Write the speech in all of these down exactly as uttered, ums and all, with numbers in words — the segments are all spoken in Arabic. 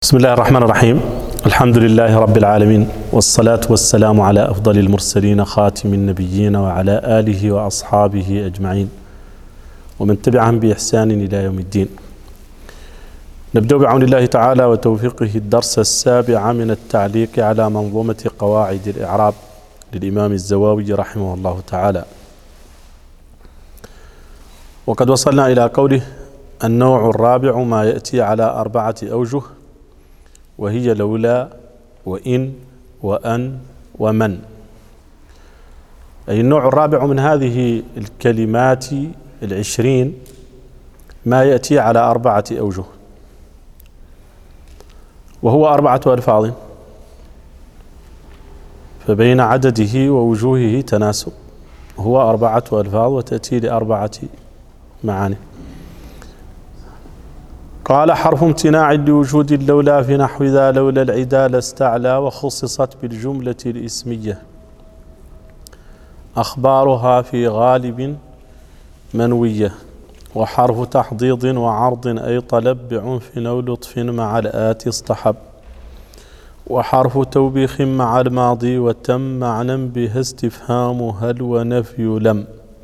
بسم الله الرحمن الرحيم. الحمد لله رب العالمين، والصلاة والسلام على أفضل المرسلين خاتم النبيين وعلى آله وأصحابه أجمعين ومن تبعهم بإحسان إلى يوم الدين. نبدأ بعون الله تعالى وتوفيقه الدرس السابع من التعليق على منظومة قواعد الإعراب للإمام الزواوي رحمه الله تعالى. وقد وصلنا إلى قوله: النوع الرابع ما يأتي على أربعة أوجه، وهي لولا وإن وأن ومن. أي النوع الرابع من هذه الكلمات العشرين ما يأتي على أربعة أوجه، وهو أربعة ألفاظ، فبين عدده ووجوهه تناسب، هو أربعة ألفاظ وتأتي لأربعة معاني. قال: حرف امتناع لوجود اللولا في نحو ذا لولا العدا لاستعلى، وخصصت بالجملة الإسمية أخبارها في غالب منوية، وحرف تحضيض وعرض أي طلب بعنف أو لطف مع الآتي اصطحب، وحرف توبيخ مع الماضي وتم معنى به استفهام هل ونفي لم.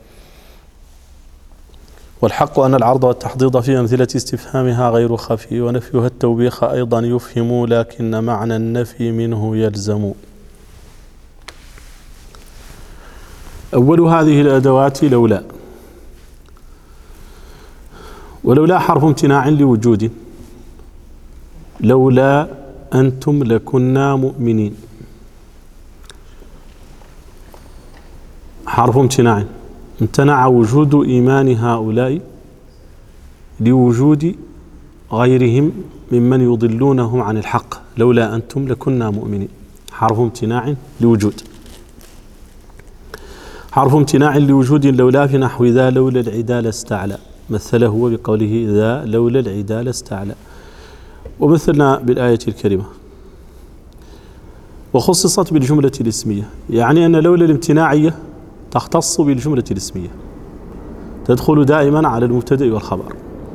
والحق أن العرض والتحضيض في أمثلة استفهامها غير خفي، ونفيها التوبيخ أيضا يفهم، لكن معنى النفي منه يلزم. أول هذه الأدوات لولا. ولولا حرف امتناع لوجود، لولا أنتم لكنا مؤمنين، حرف امتناع، امتنع وجود إيمان هؤلاء لوجود غيرهم ممن يضلونهم عن الحق، لولا أنتم لكنا مؤمنين، حرف امتناع لوجود. حرف امتناع لوجود لولا في نحو ذا لولا العدا لاستعلى، مثله هو بقوله ذا لولا العدا لاستعلى، ومثلنا بالآية الكريمة. وخصصت بالجملة الاسمية، يعني أن لولا الامتناعية تختص بالجملة الاسمية، تدخل دائما على المبتدأ والخبر.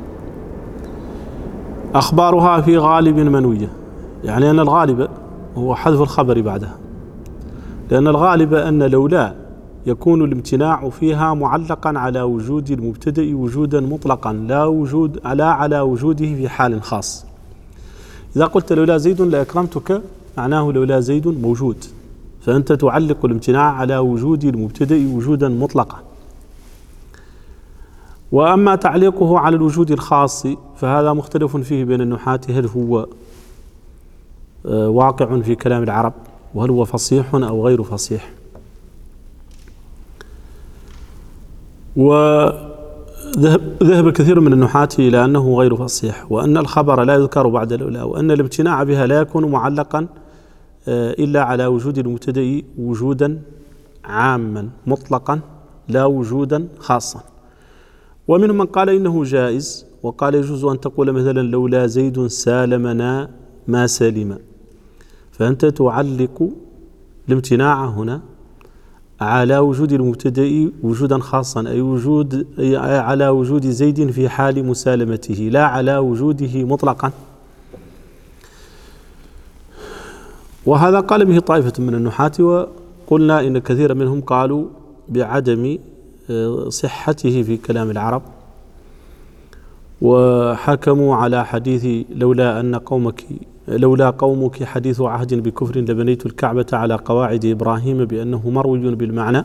أخبارها في غالب منوية، يعني أن الغالب هو حذف الخبر بعدها، لأن الغالب أن لولا يكون الامتناع فيها معلقا على وجود المبتدأ وجودا مطلقا، لا وجود لا على وجوده في حال خاص. إذا قلت لولا زيد لأكرمتك، معناه لولا زيد موجود، فأنت تعلق الامتناع على وجود المبتدأ وجودا مطلقا. وأما تعليقه على الوجود الخاص فهذا مختلف فيه بين النحاة، هل هو واقع في كلام العرب، وهل هو فصيح أو غير فصيح. وذهب كثير من النحاة إلى أنه غير فصيح، وأن الخبر لا يذكر بعد لولا، وأن الامتناع بها لا يكون معلقا إلا على وجود المبتدأ وجودا عاما مطلقا، لا وجودا خاصا. ومنهم من قال إنه جائز، وقال يجوز أن تقول مثلا لولا زيد سالمنا ما سلم، فأنت تعلق الامتناع هنا على وجود المبتدأ وجودا خاصا، أي وجود أي على وجود زيد في حال مسالمته، لا على وجوده مطلقا. وهذا قال به طائفة من النحاة، وقلنا إن كثير منهم قالوا بعدم صحته في كلام العرب، وحكموا على حديث لولا أن قومك لولا قومك حديث عهد بكفر لبنيت الكعبة على قواعد إبراهيم بأنه مروي بالمعنى.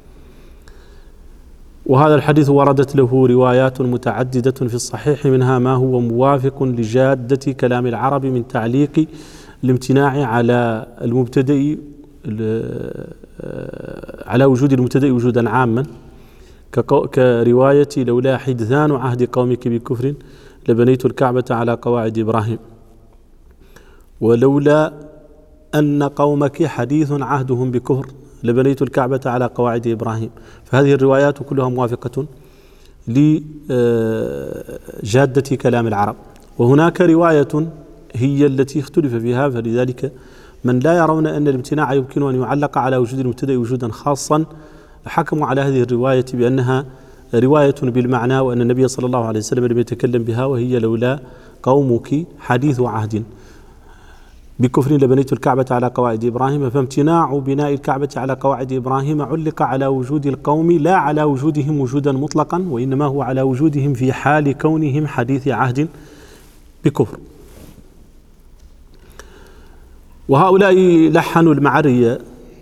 وهذا الحديث وردت له روايات متعددة في الصحيح، منها ما هو موافق لجادة كلام العرب من تعليق الامتناع على المبتدأ على وجود المبتدأ وجودا عاما، كرواية لولا حدثان عهد قومك بكفر لبنيت الكعبة على قواعد إبراهيم، ولولا أن قومك حديث عهدهم بكفر لبنيت الكعبة على قواعد إبراهيم. فهذه الروايات كلها موافقة لجادة كلام العرب. وهناك رواية هي التي اختلف فيها، فلذلك من لا يرون أن الامتناع يمكن أن يعلق على وجود المبتدأ وجودا خاصا حكموا على هذه الرواية بأنها رواية بالمعنى، وأن النبي صلى الله عليه وسلم لم يتكلم بها، وهي لولا قومك حديث عهد. بكفر لبنيت الكعبة على قواعد إبراهيم، فامتناع بناء الكعبة على قواعد إبراهيم علق على وجود القوم لا على وجودهم وجودا مطلقا، وإنما هو على وجودهم في حال كونهم حديث عهد بكفر. وهؤلاء لحنوا المعري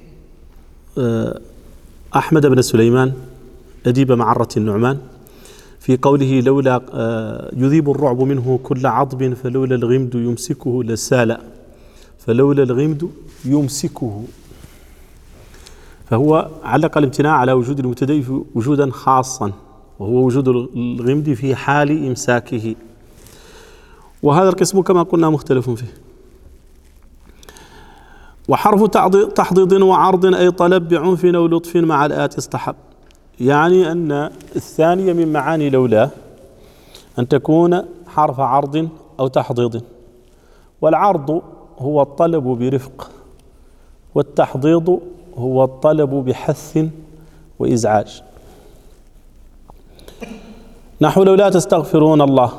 أحمد بن سليمان أديب معرة النعمان في قوله لولا يذيب الرعب منه كل عضب فلولا الغمد يمسكه لسال، فلولا الغمد يمسكه، فهو علق الامتناع على وجود المبتدئ وجودا خاصا، وهو وجود الغمد في حال إمساكه. وهذا القسم كما قلنا مختلف فيه. وحرف تحضيض وعرض أي طلب بعنف أو لطف مع الآتي استحب، يعني أن الثانية من معاني لولا أن تكون حرف عرض أو تحضيض، والعرض هو الطلب برفق، والتحضيض هو الطلب بحث وإزعاج. نحو لولا تستغفرون الله،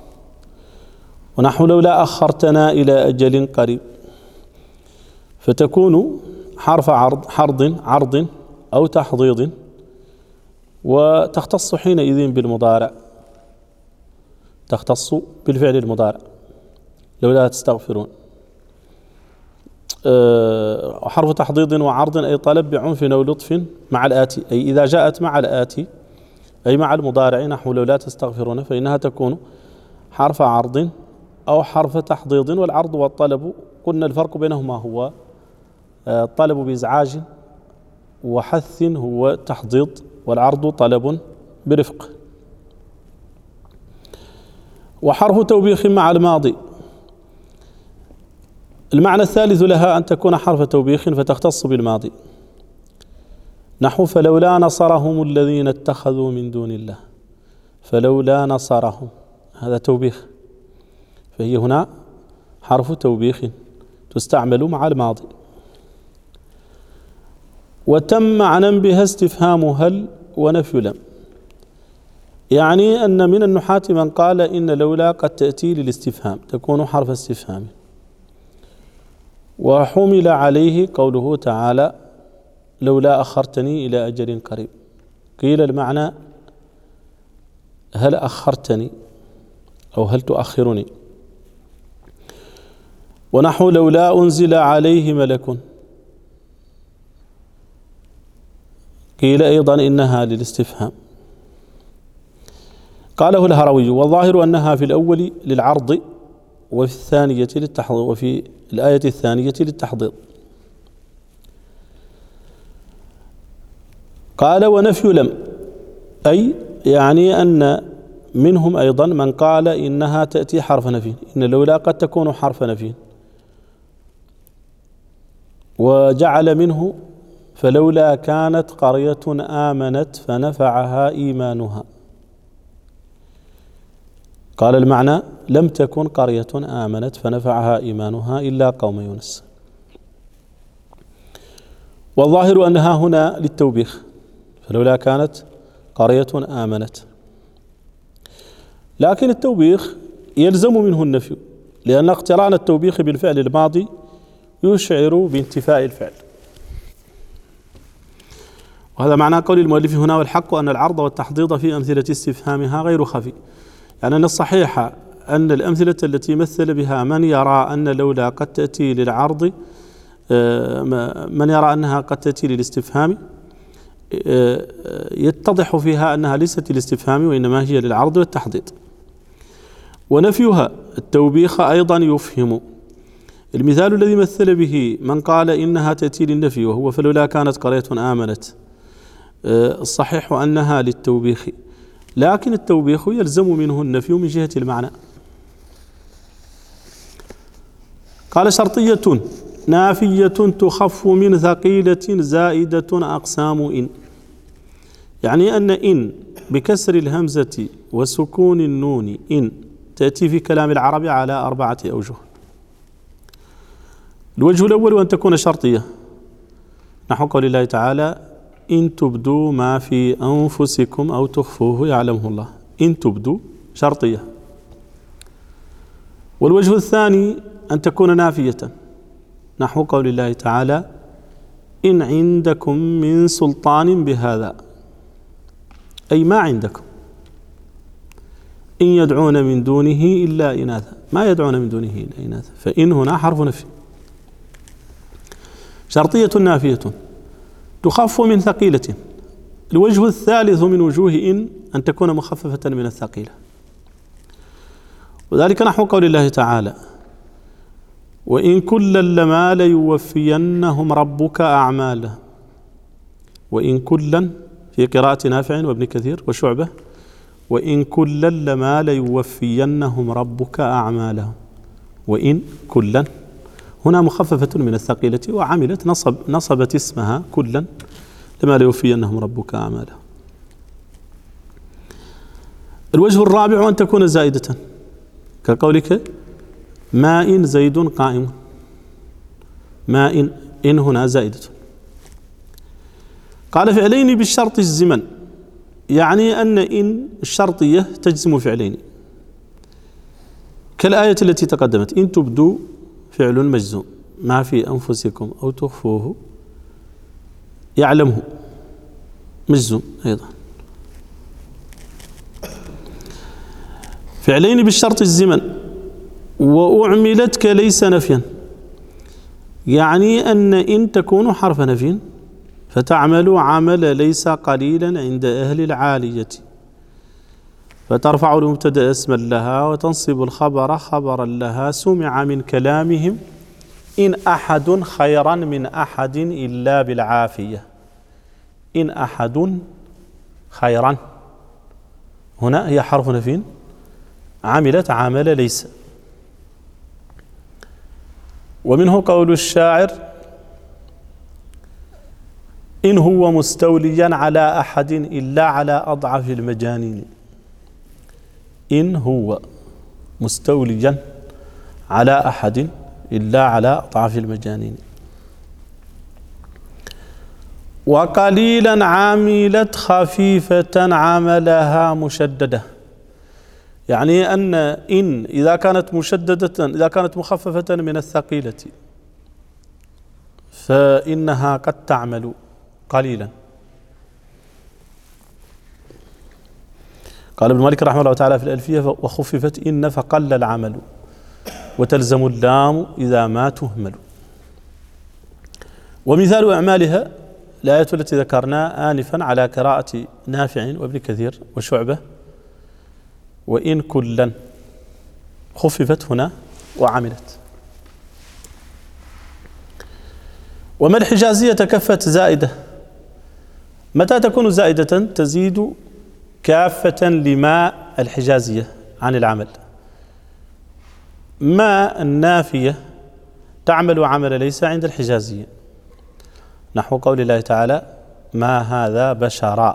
ونحو لولا أخرتنا إلى أجل قريب، فتكون حرف عرض حرض عرض أو تحضيض، وتختص حينئذ بالمضارع، تختص بالفعل المضارع لولا تستغفرون. أه حرف تحضيض وعرض أي طلب بعنف أو لطف مع الآتي، أي إذا جاءت مع الآتي أي مع المضارع نحو لولا تستغفرون فإنها تكون حرف عرض أو حرف تحضيض. والعرض والطلب قلنا الفرق بينهما هو الطلب بإزعاج وحث هو تحضيض، والعرض طلب برفق. وحرف توبيخ مع الماضي، المعنى الثالث لها أن تكون حرف توبيخ فتختص بالماضي، نحو فلولا نصرهم الذين اتخذوا من دون الله، فلولا نصرهم هذا توبيخ، فهي هنا حرف توبيخ تستعمل مع الماضي. وتم معنى بها استفهام هل ونفي لم، يعني أن من النحاة من قال إن لولا قد تأتي للاستفهام تكون حرف استفهام، وحمل عليه قوله تعالى لولا أخرتني إلى أجل قريب، قيل المعنى هل أخرتني أو هل تؤخرني. ونحو لولا أنزل عليه ملك، قيل أيضا إنها للاستفهام. قاله الهروي والظاهر أنها في الأول للعرض وفي الثانية للتحضيض وفي الآية الثانية للتحضيض. قال ونفي لم، أي يعني أن منهم أيضا من قال إنها تأتي حرف نفي، إن لولا قد تكون حرف نفي، وجعل منه فلولا كانت قرية آمنت فنفعها إيمانها، قال المعنى لم تكن قرية آمنت فنفعها إيمانها إلا قوم يونس. والظاهر أنها هنا للتوبيخ، فلولا كانت قرية آمنت، لكن التوبيخ يلزم منه النفي، لأن اقتران التوبيخ بالفعل الماضي يشعر بانتفاء الفعل. وهذا معنى قول المؤلف هنا والحق أن العرض والتحضيض في أمثلة استفهامها غير خفي، يعني أن الصحيح أن الأمثلة التي مثل بها من يرى أن لولا قد تأتي للعرض، من يرى أنها قد تأتي للاستفهام، يتضح فيها أنها ليست للاستفهام وإنما هي للعرض والتحضيض. ونفيها التوبيخ أيضا يفهم. المثال الذي مثل به من قال إنها تأتي للنفي وهو فلولا كانت قرية آمنت، الصحيح أنها للتوبيخ، لكن التوبيخ يلزم منه النفي من جهة المعنى. قال شرطية نافية تخف من ثقيلة زائدة أقسام إن، يعني أن إن بكسر الهمزة وسكون النون إن تأتي في كلام العرب على أربعة أوجه. الوجه الأول أن تكون شرطية، نحو قول الله تعالى إن تبدوا ما في أنفسكم أو تخفوه يعلمه الله، إن تبدوا شرطية. والوجه الثاني أن تكون نافية، نحو قول الله تعالى إن عندكم من سلطان بهذا، أي ما عندكم. إن يدعون من دونه إلا إناثا، ما يدعون من دونه إلا إناثا، فإن هنا حرف نفي شرطية نافية تخف من ثقيلة. الوجه الثالث من وجوه إن أن تكون مخففة من الثقيلة، وذلك نحو قول الله تعالى وإن كلا لما ليوفينهم ربك أعمالهم. وإن كلا في قراءة نافع وابن كثير وشعبة، وإن كلا لما ليوفينهم ربك أعمالهم. وإن كلا هنا مخففة من الثقيلة وعملت نصب نصبت اسمها كلا لما ليوفينهم ربك أعمالهم. الوجه الرابع أن تكون زائدة كقولك ما إن زيد قائم، ما إن إن هنا زائدة. قال فعلين بالشرط الزمن، يعني أن إن الشرطية تجزم فعلين كالآية التي تقدمت إن تبدوا فعل مجزوم ما في أنفسكم أو تخفوه يعلمه مجزوم أيضا. فعلين بالشرط الزمن وأعملت كليس نفيا، يعني أن إن تكون حرف نفي فتعمل عمل ليس قليلا عند أهل العالية، فترفع المبتدأ اسما لها وتنصب الخبر خبرا لها. سمع من كلامهم إن أحد خيرا من أحد إلا بالعافية. إن أحد خيرا هنا هي حرف نفي عملت عمل ليس. ومنه قول الشاعر إن هو مستوليا على أحد إلا على أضعف المجانين. إن هو مستوليا على أحد إلا على أضعف المجانين. وقليلا عاملت خفيفة عملها مشددة، يعني أن إن إذا كانت مشددة إذا كانت مخففة من الثقيلة فإنها قد تعمل قليلا. قال ابن مالك رحمه الله تعالى في الألفية وخففت إن فقل العمل وتلزم اللام إذا ما تهمل. ومثال أعمالها الآية التي ذكرنا آنفا على قراءة نافع وابن كثير وشعبة وإن كلا خففت هنا وعملت. وما الحجازية كفت زائدة، متى تكون زائدة؟ تزيد كافة لما الحجازية عن العمل. ما النافية تعمل عمل ليس عند الحجازية، نحو قول الله تعالى ما هذا بشرا،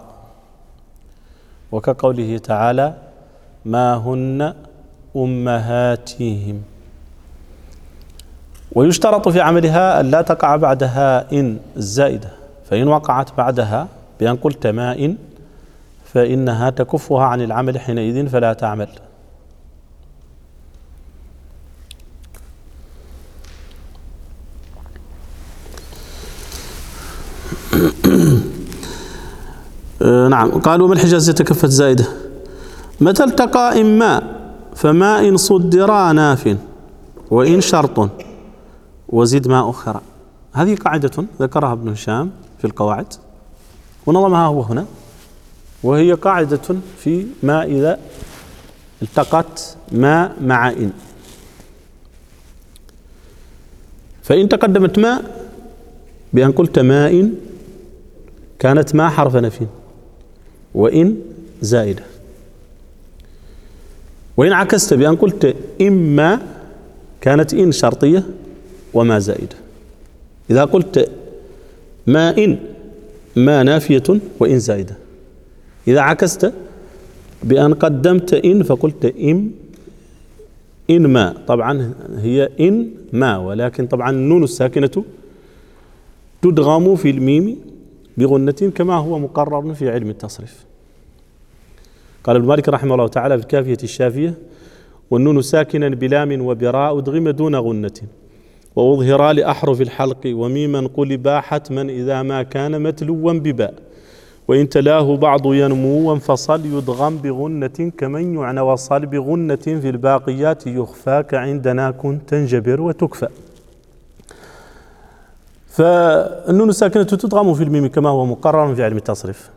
وكقوله تعالى ما هن أمهاتهم. ويشترط في عملها أن لا تقع بعدها إن الزائدة، فإن وقعت بعدها بأن قلت ما إن فإنها تكفها عن العمل حينئذ فلا تعمل. نعم. قالوا ما الحجازية كفت زائدة متى التقى إما فما إن صدرا ناف وإن شرط وزد ما أخرى. هذه قاعدة ذكرها ابن هشام في القواعد ونظمها هو هنا، وهي قاعدة في ما إذا التقت ما مع إن. فإن تقدمت ما بأن قلت ما إن كانت ما حرف نفي وإن زائدة، وإن عكست بأن قلت إما كانت إن شرطية وما زائدة. إذا قلت ما إن ما نافية وإن زائدة. إذا عكست بأن قدمت إن فقلت إم إن ما، طبعا هي إن ما، ولكن طبعا النون الساكنة تدغم في الميم بغنة كما هو مقرر في علم التصريف. قال ابن مالك رحمه الله تعالى في الكافية الشافية والنون ساكنا بلام وبراء أدغم دون غنة وأظهرا لأحرف الحلق وميما قلبا حتما إذا ما كان متلوا بباء وإن تلاه بعض ينمو وانفصل يدغم بغنة كمن يعنى وصل بغنة في الباقيات يخفى كعندنا كن تنجبر وتكفى. فالنون الساكنة تدغم في الميم كما هو مقرر في علم التصريف.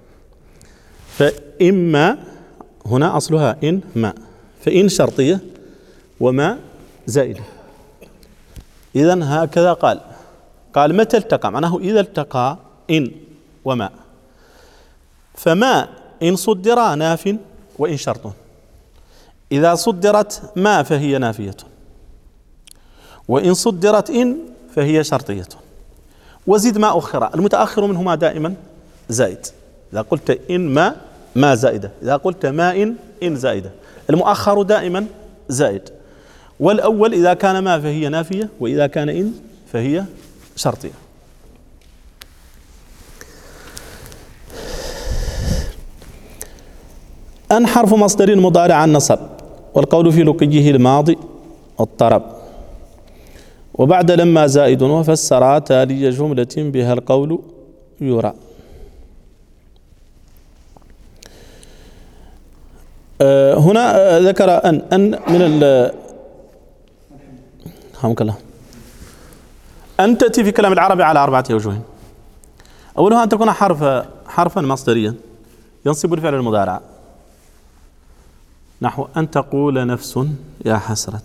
فإما هنا أصلها إن ما، فإن شرطية وما زائدة. إذن هكذا قال قال متى التقى، معناه إذا التقى إن وما. فما إن صدرا ناف وإن شرط، إذا صدرت ما فهي نافية، وإن صدرت إن فهي شرطية. وزد ما أخر، المتأخر منهما دائما زائد. إذا قلت إن ما ما زائدة، إذا قلت ما إن إن زائدة. المؤخر دائما زائد. والأول إذا كان ما فهي نافية، وإذا كان إن فهي شرطية. أن حرف مصدر مضارع النصب، والقول في لقيه الماضي الطرب، وبعد لما زائد وفسرا تالي جملة بها القول يرى. أه هنا أه ذكر أن أن من ال رحمك الله أن تأتي في كلام العربي على أربعة أوجه. أولها أن تكون حرف حرفا مصدريا ينصب الفعل المضارع، نحو أن تقول نفس يا حسرة.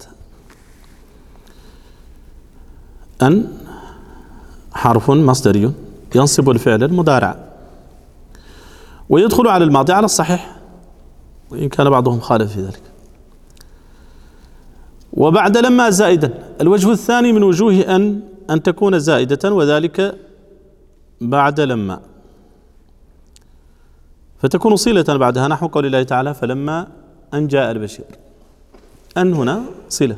أن حرف مصدري ينصب الفعل المضارع ويدخل على الماضي على الصحيح، وإن كان بعضهم خالف في ذلك. وبعد لما زائدا، الوجه الثاني من وجوه أن أن تكون زائدة، وذلك بعد لما، فتكون صلة بعدها، نحو قول الله تعالى فلما أن جاء البشير. أن هنا صلة.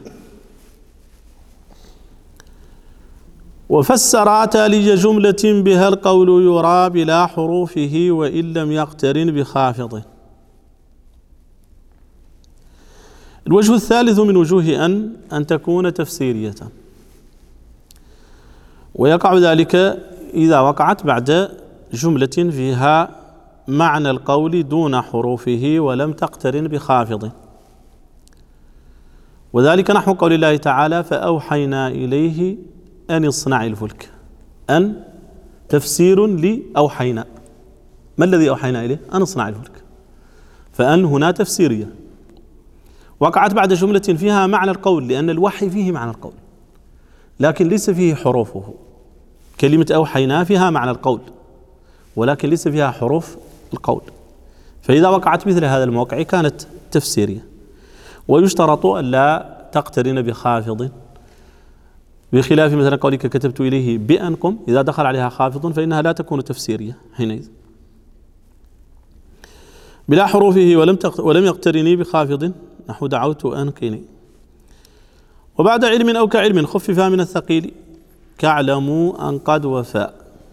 وفسر تالي جملة بها القول يرى بلا حروفه وإن لم يقترن بخافض. الوجه الثالث من وجوه أن أن تكون تفسيرية، ويقع ذلك إذا وقعت بعد جملة فيها معنى القول دون حروفه ولم تقترن بخافض، وذلك نحو قول الله تعالى فأوحينا إليه أن اصنع الفلك. أن تفسير لأوحينا، ما الذي أوحينا إليه؟ أن اصنع الفلك. فأن هنا تفسيرية وقعت بعد جملة فيها معنى القول، لأن الوحي فيه معنى القول لكن ليس فيه حروفه. كلمة أوحينا فيها معنى القول ولكن ليس فيها حروف القول، فإذا وقعت مثل هذا الموقع كانت تفسيرية. ويشترط أن لا تقترن بخافض، بخلاف مثلا قولك كتبت إليه بأن قم، إذا دخل عليها خافض فإنها لا تكون تفسيرية حينئذ. بلا حروفه ولم ولم يقترني بخافض، نحو دعوت أنقني. وبعد علم أو كعلم خفف من الثقيل، كاعلموا أن قد وفاء.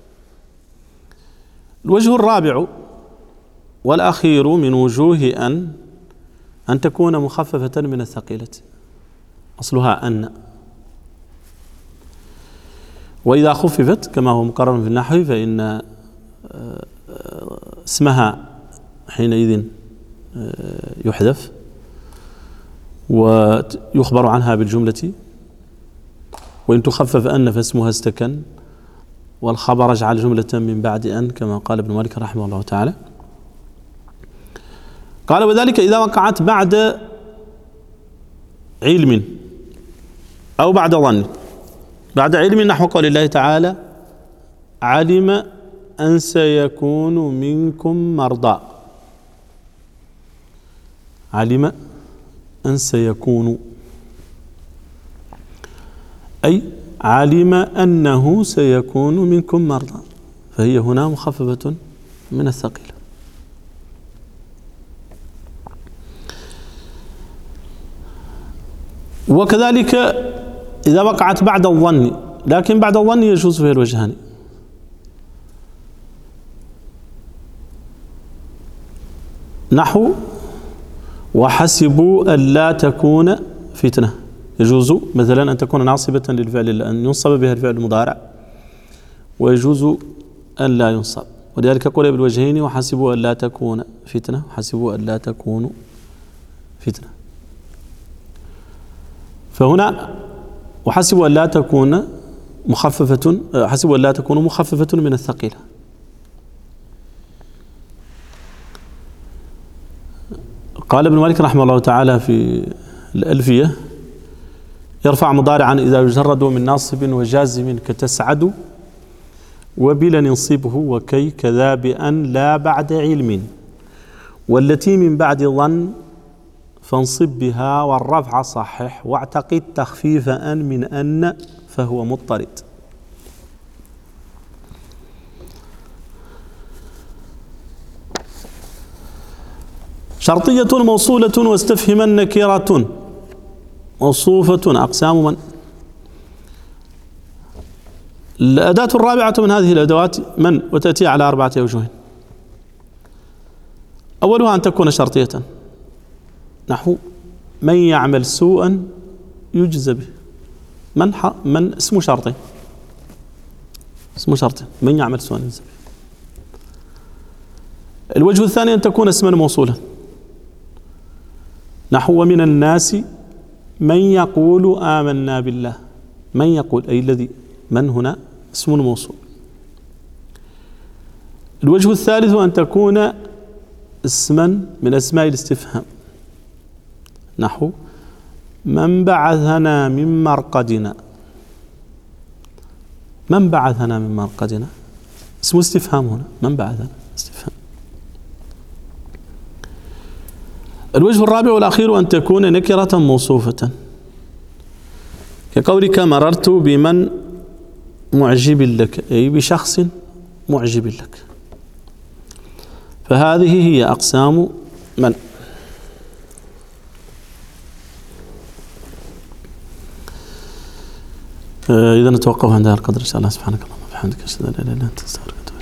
الوجه الرابع والأخير من وجوه أن أن تكون مخففة من الثقيلة، أصلها أن، وإذا خففت كما هو مقرر في النحو فإن اسمها حينئذ يحذف ويخبر عنها بالجملة، وإن تخفف أن فاسمها استكن، والخبر اجعل جملة من بعد أن كما قال ابن مالك رحمه الله تعالى. قال وذلك إذا وقعت بعد علم أو بعد ظن. بعد علم نحو قول الله تعالى علم أن سيكون منكم مرضى. علم أن سيكون، أي علم أنه سيكون منكم مرضى، فهي هنا مخففة من الثقيل. وكذلك إذا وقعت بعد الظن، لكن بعد الظن يجوز فيها الوجهان. نحو وحسبوا ألا تكون فتنة، يجوز مثلا أن تكون ناصبة للفعل أن ينصب بها الفعل المضارع، ويجوز أن لا ينصب. ولذلك قول بالوجهين وحسبوا أن لا تكون فتنة وحسبوا أن لا تكون فتنة. فهنا وحسبوا أن لا تكون مخففة، حسبوا أن لا تكون مخففة من الثقيلة. قال ابن مالك رحمه الله تعالى في الألفية: يرفع مضارعا إذا يجرد من ناصب وجازم كتسعد وبلا ننصبه وكي كذا بأن لا بعد علم، والتي من بعد ظن فانصب بها والرفع صحح واعتقد تخفيف أن من أن فهو مضطرد. شرطية موصولة واستفهما نكرة موصوفة أقسام من. الأداة الرابعة من هذه الأدوات من، وتأتي على أربعة أوجه. أولها أن تكون شرطية، نحو من يعمل سوءا يجزى به. من ح... من اسم شرط، اسم شرط من يعمل سوءا يجزى به. الوجه الثاني أن تكون اسما موصولا، نحو ومن الناس من يقول آمنا بالله. من يقول أي الذي، من هنا اسم موصول. الوجه الثالث أن تكون اسما من أسماء الاستفهام، نحو من بعثنا من مرقدنا. من بعثنا من مرقدنا اسم استفهام، هنا من بعثنا استفهام. الوجه الرابع والأخير أن تكون نكرة موصوفة، كقولك مررت بمن معجب لك، أي بشخص معجب لك. فهذه هي أقسام من. إذا نتوقف عند هذا القدر إن شاء الله. سبحانك اللهم وبحمدك أشهد أن لا إله إلا أنت أستغفرك.